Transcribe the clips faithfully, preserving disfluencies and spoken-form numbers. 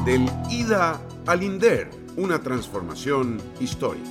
Del I D A al INDER, una transformación histórica.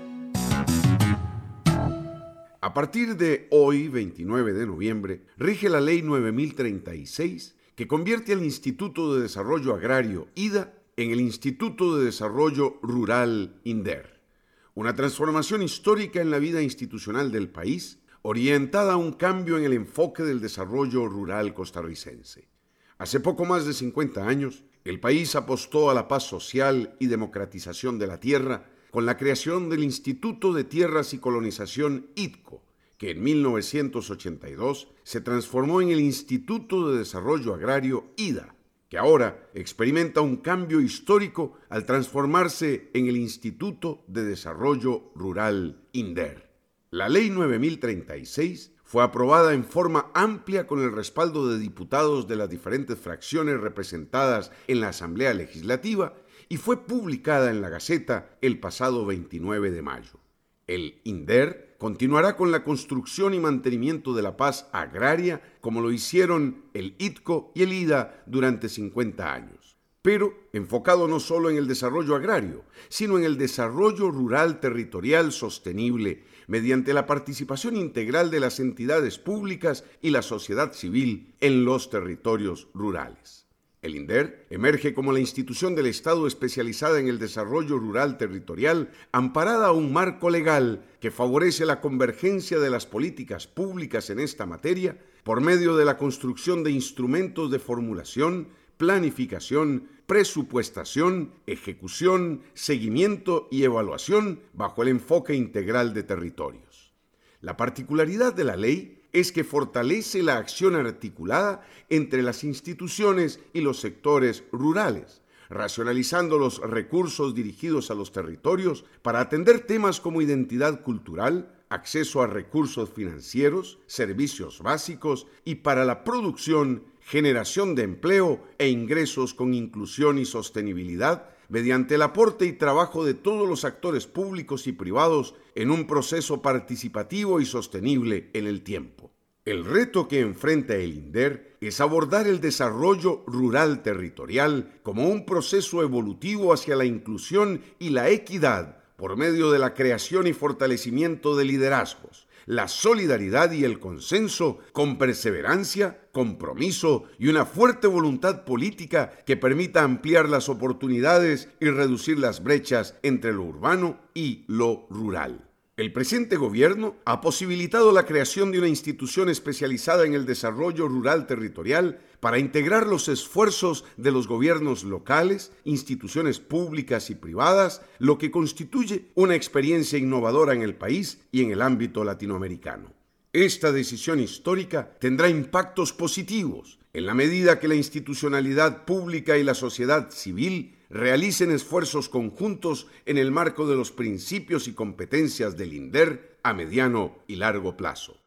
A partir de hoy, veintinueve de noviembre, rige la Ley nueve mil treinta y seis, que convierte al Instituto de Desarrollo Agrario, I D A, en el Instituto de Desarrollo Rural, INDER. Una transformación histórica en la vida institucional del país, orientada a un cambio en el enfoque del desarrollo rural costarricense. Hace poco más de cincuenta años, el país apostó a la paz social y democratización de la tierra con la creación del Instituto de Tierras y Colonización I T C O, que en mil novecientos ochenta y dos se transformó en el Instituto de Desarrollo Agrario I D A, que ahora experimenta un cambio histórico al transformarse en el Instituto de Desarrollo Rural INDER. La Ley nueve mil treinta y seis fue aprobada en forma amplia con el respaldo de diputados de las diferentes fracciones representadas en la Asamblea Legislativa y fue publicada en la Gaceta el pasado veintinueve de mayo. El INDER continuará con la construcción y mantenimiento de la paz agraria como lo hicieron el I T C O y el I D A durante cincuenta años, pero enfocado no solo en el desarrollo agrario, sino en el desarrollo rural territorial sostenible mediante la participación integral de las entidades públicas y la sociedad civil en los territorios rurales. El INDER emerge como la institución del Estado especializada en el desarrollo rural territorial, amparada a un marco legal que favorece la convergencia de las políticas públicas en esta materia por medio de la construcción de instrumentos de formulación, planificación, presupuestación, ejecución, seguimiento y evaluación bajo el enfoque integral de territorios. La particularidad de la ley es que fortalece la acción articulada entre las instituciones y los sectores rurales, racionalizando los recursos dirigidos a los territorios para atender temas como identidad cultural, acceso a recursos financieros, servicios básicos y para la producción, generación de empleo e ingresos con inclusión y sostenibilidad mediante el aporte y trabajo de todos los actores públicos y privados en un proceso participativo y sostenible en el tiempo. El reto que enfrenta el INDER es abordar el desarrollo rural territorial como un proceso evolutivo hacia la inclusión y la equidad por medio de la creación y fortalecimiento de liderazgos, la solidaridad y el consenso con perseverancia, compromiso y una fuerte voluntad política que permita ampliar las oportunidades y reducir las brechas entre lo urbano y lo rural. El presente gobierno ha posibilitado la creación de una institución especializada en el desarrollo rural territorial para integrar los esfuerzos de los gobiernos locales, instituciones públicas y privadas, lo que constituye una experiencia innovadora en el país y en el ámbito latinoamericano. Esta decisión histórica tendrá impactos positivos en la medida que la institucionalidad pública y la sociedad civil realicen esfuerzos conjuntos en el marco de los principios y competencias del INDER a mediano y largo plazo.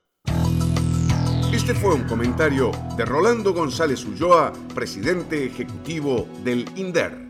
Este fue un comentario de Rolando González Ulloa, presidente ejecutivo del INDER.